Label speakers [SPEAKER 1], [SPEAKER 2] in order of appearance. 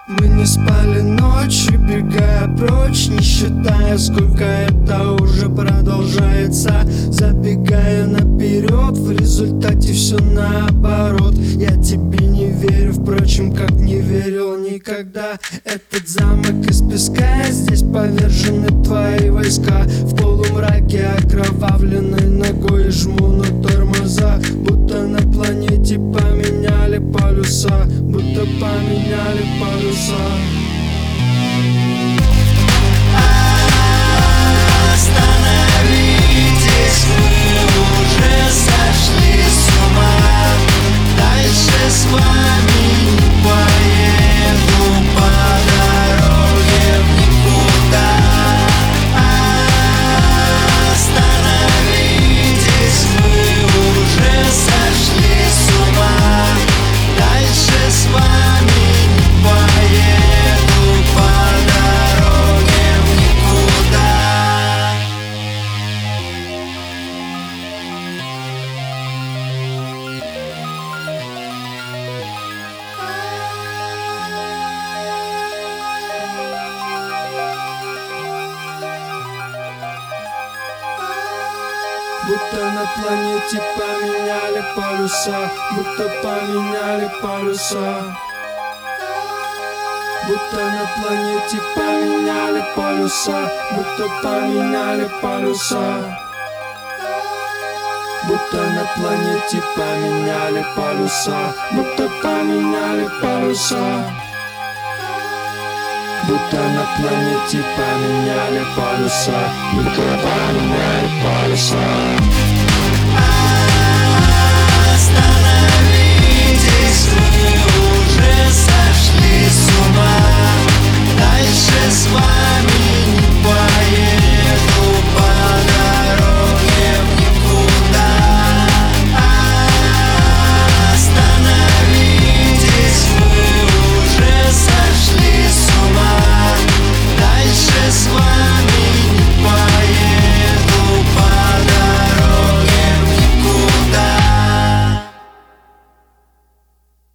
[SPEAKER 1] Мы не спали ночью, бегая прочь, не считая, сколько это уже продолжается. Забегая наперед, в результате все наоборот. Я тебе не верю, впрочем, как не верил никогда. Этот замок из песка, здесь повержены твои войска. В полумраке окровавленной ногой жму на тормоза. Будто на планете поменяли полюса, будто поменяли полюса.
[SPEAKER 2] Остановитесь, мы уже сошли с ума. Дальше с вами не поеду по дороге в никуда. Остановитесь, мы уже сошли с ума. Дальше с вами не поеду по дороге в никуда.
[SPEAKER 1] Будто на планете поменяли полюса, будто поменяли полюса. Будто на планете поменяли полюса, будто поменяли полюса. Будто на планете поменяли полюса, будто поменяли полюса. Будто на планете поменяли полюса, будто поменяли полюса.